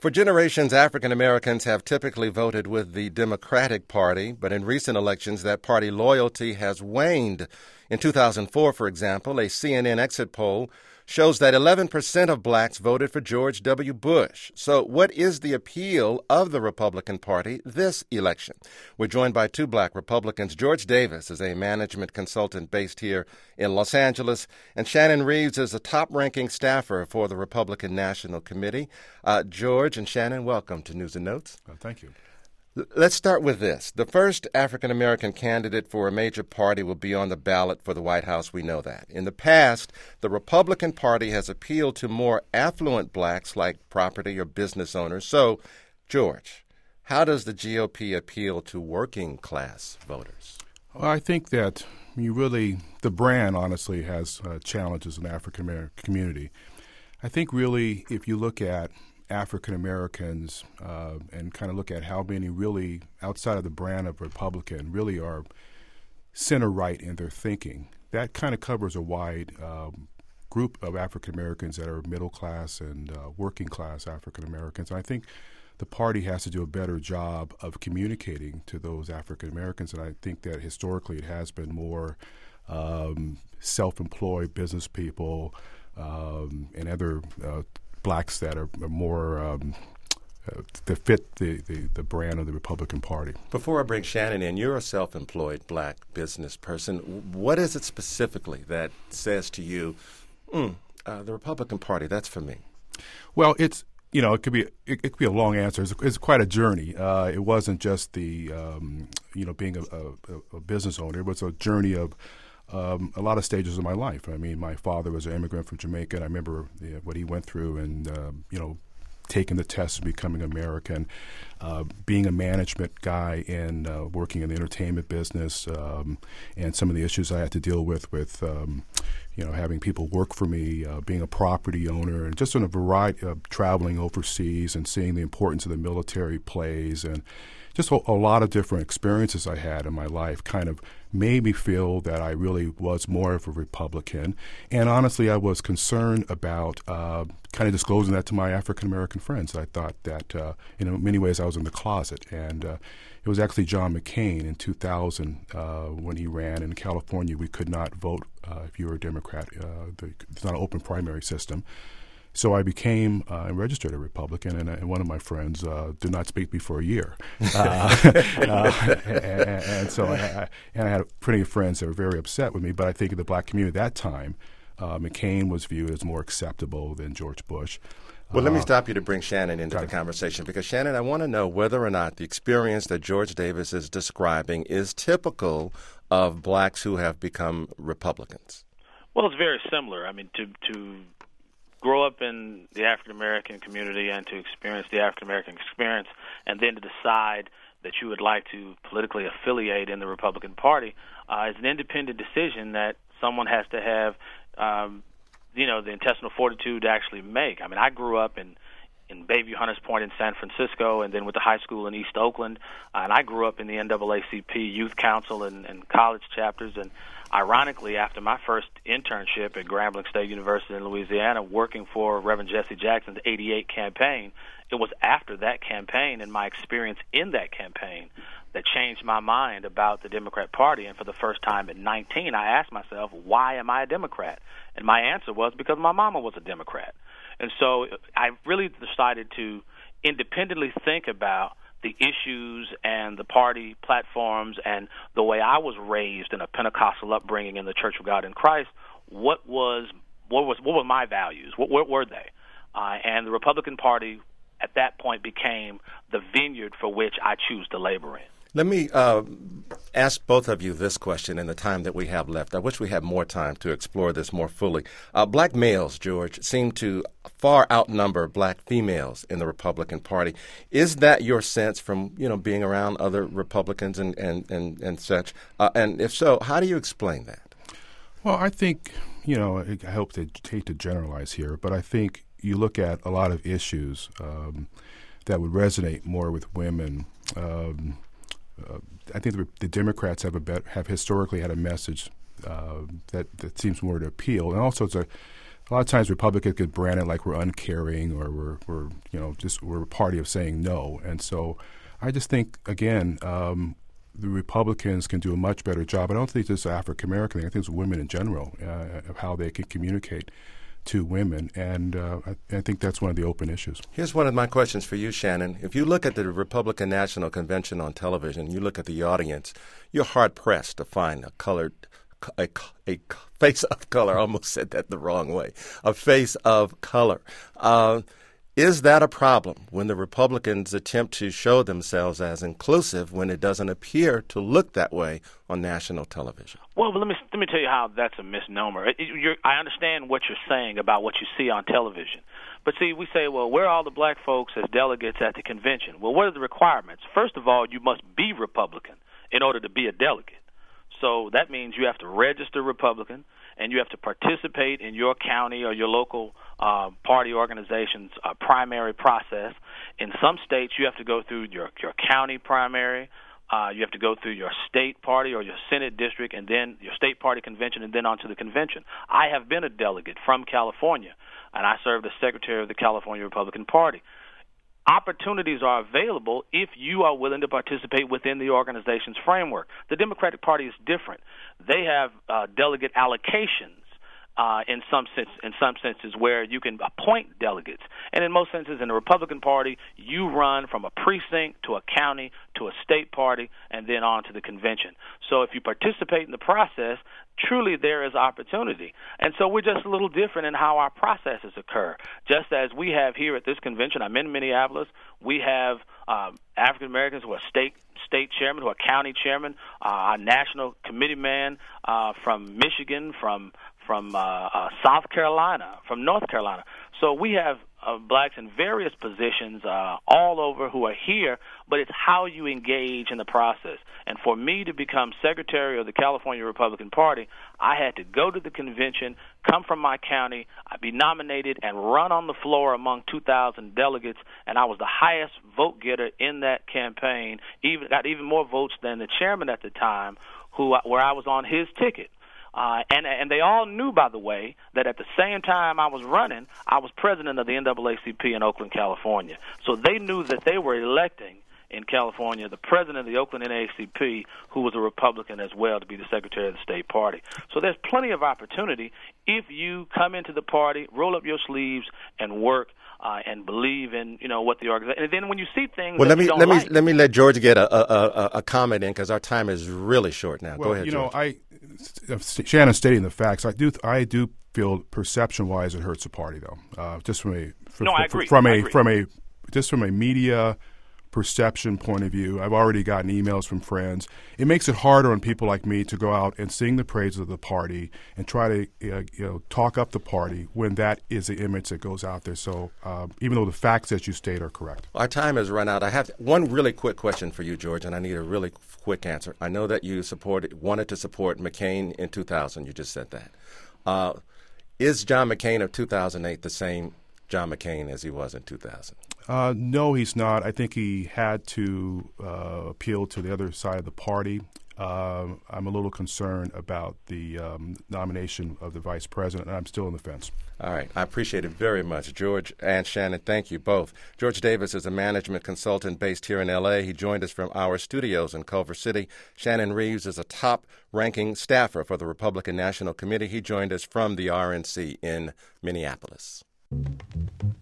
For generations, African Americans have typically voted with the Democratic Party, but in recent elections, that party loyalty has waned. In 2004, for example, a CNN exit poll shows that 11% of blacks voted for George W. Bush. So what is the appeal of the Republican Party this election? We're joined by two black Republicans. George Davis is a management consultant based here in Los Angeles, and Shannon Reeves is a top-ranking staffer for the Republican National Committee. George and Shannon, welcome to News and Notes. Thank you. Let's start with this. The first African-American candidate for a major party will be on the ballot for the White House. We know that. In the past, the Republican Party has appealed to more affluent blacks like property or business owners. So, George, how does the GOP appeal to working-class voters? Well, I think that the brand, honestly, has challenges in the African-American community. I think really, if you look at African Americans and kind of look at how many really, outside of the brand of Republican, really are center-right in their thinking, that kind of covers a wide group of African Americans that are middle-class and working-class African Americans. And I think the party has to do a better job of communicating to those African Americans, and I think that historically it has been more self-employed business people and other blacks that are more that fit the brand of the Republican Party. Before I bring Shannon in, you're a self-employed black business person. What is it specifically that says to you, the Republican Party, that's for me? Well, it could be a long answer. It's quite a journey. It wasn't just the being a business owner. It was a journey of a lot of stages of my life. I mean, my father was an immigrant from Jamaica, and I remember what he went through and, taking the test and becoming American, being a management guy and working in the entertainment business, and some of the issues I had to deal with having people work for me, being a property owner, and just in a variety of traveling overseas and seeing the importance of the military plays, and just a lot of different experiences I had in my life kind of made me feel that I really was more of a Republican. And honestly, I was concerned about kind of disclosing that to my African-American friends. I thought that in many ways I was in the closet. And it was actually John McCain in 2000 when he ran. In California, we could not vote if you were a Democrat. It's not an open primary system. So I became and registered a Republican, and one of my friends did not speak to me for a year. And so I had plenty of friends that were very upset with me, but I think in the black community at that time, McCain was viewed as more acceptable than George Bush. Well, let me stop you to bring Shannon into the conversation, because, Shannon, I want to know whether or not the experience that George Davis is describing is typical of blacks who have become Republicans. Well, it's very similar. I mean, to grow up in the African-American community and to experience the African-American experience, and then to decide that you would like to politically affiliate in the Republican Party is an independent decision that someone has to have, the intestinal fortitude to actually make. I mean, I grew up in Bayview Hunters Point in San Francisco, and then went to high school in East Oakland, and I grew up in the NAACP Youth Council and college chapters, and ironically, after my first internship at Grambling State University in Louisiana, working for Reverend Jesse Jackson's 88 campaign, it was after that campaign and my experience in that campaign that changed my mind about the Democrat Party. And for the first time at 19, I asked myself, why am I a Democrat? And my answer was because my mama was a Democrat. And so I really decided to independently think about the issues and the party platforms and the way I was raised in a Pentecostal upbringing in the Church of God in Christ. What were my values? What were they? And the Republican Party at that point became the vineyard for which I choose to labor in. Let me ask both of you this question in the time that we have left. I wish we had more time to explore this more fully. Black males, George, seem to far outnumber black females in the Republican Party. Is that your sense from, being around other Republicans and such? And if so, how do you explain that? Well, I think, I hope to hate to generalize here, but I think you look at a lot of issues that would resonate more with women. I think the Democrats have historically had a message that seems more to appeal, and also it's a a lot of times Republicans get branded like we're uncaring or we're a party of saying no. And so I just think, again, the Republicans can do a much better job. I don't think it's African American thing. I think it's women in general, of how they can communicate to women. And I think that's one of the open issues. Here's one of my questions for you, Shannon. If you look at the Republican National Convention on television, you look at the audience, you're hard-pressed to find a face of color. I almost said that the wrong way. A face of color. Is that a problem when the Republicans attempt to show themselves as inclusive when it doesn't appear to look that way on national television? Well, let me tell you how that's a misnomer. I understand what you're saying about what you see on television. But see, we say, well, where are all the black folks as delegates at the convention? Well, what are the requirements? First of all, you must be Republican in order to be a delegate. So that means you have to register Republican, and you have to participate in your county or your local party organization's primary process. In some states, you have to go through your county primary. You have to go through your state party or your Senate district, and then your state party convention, and then on to the convention. I have been a delegate from California, and I served as secretary of the California Republican Party. Opportunities are available if you are willing to participate within the organization's framework. The Democratic Party is different. They have delegate allocations in some senses where you can appoint delegates. And in most senses, in the Republican Party, you run from a precinct to a county to a state party and then on to the convention. So if you participate in the process, truly there is opportunity. And so we're just a little different in how our processes occur. Just as we have here at this convention, I'm in Minneapolis, we have African Americans who are state chairman, who are county chairman, our national committee man from Michigan, from South Carolina, from North Carolina. So we have blacks in various positions all over who are here, but it's how you engage in the process. And for me to become secretary of the California Republican Party, I had to go to the convention, come from my county, I'd be nominated, and run on the floor among 2,000 delegates, and I was the highest vote getter in that campaign, got even more votes than the chairman at the time, where I was on his ticket. And they all knew, by the way, that at the same time I was running, I was president of the NAACP in Oakland, California. So they knew that they were electing in California the president of the Oakland NAACP, who was a Republican as well, to be the secretary of the state party. So there's plenty of opportunity if you come into the party, roll up your sleeves, and work. And believe in what the organization. And then when you see things, well, let me let George get a comment in because our time is really short now. Well, go ahead, George. Shannon stating the facts. I do feel perception-wise it hurts the party though. Just from I agree. From a media perception point of view, I've already gotten emails from friends. It makes it harder on people like me to go out and sing the praises of the party and try to talk up the party when that is the image that goes out there. So even though the facts that you state are correct. Our time has run out. I have one really quick question for you, George, and I need a really quick answer. I know that you wanted to support McCain in 2000. You just said that. Is John McCain of 2008 the same John McCain as he was in 2000? No, he's not. I think he had to appeal to the other side of the party. I'm a little concerned about the nomination of the vice president, and I'm still on the fence. All right. I appreciate it very much. George and Shannon, thank you both. George Davis is a management consultant based here in L.A. He joined us from our studios in Culver City. Shannon Reeves is a top-ranking staffer for the Republican National Committee. He joined us from the RNC in Minneapolis.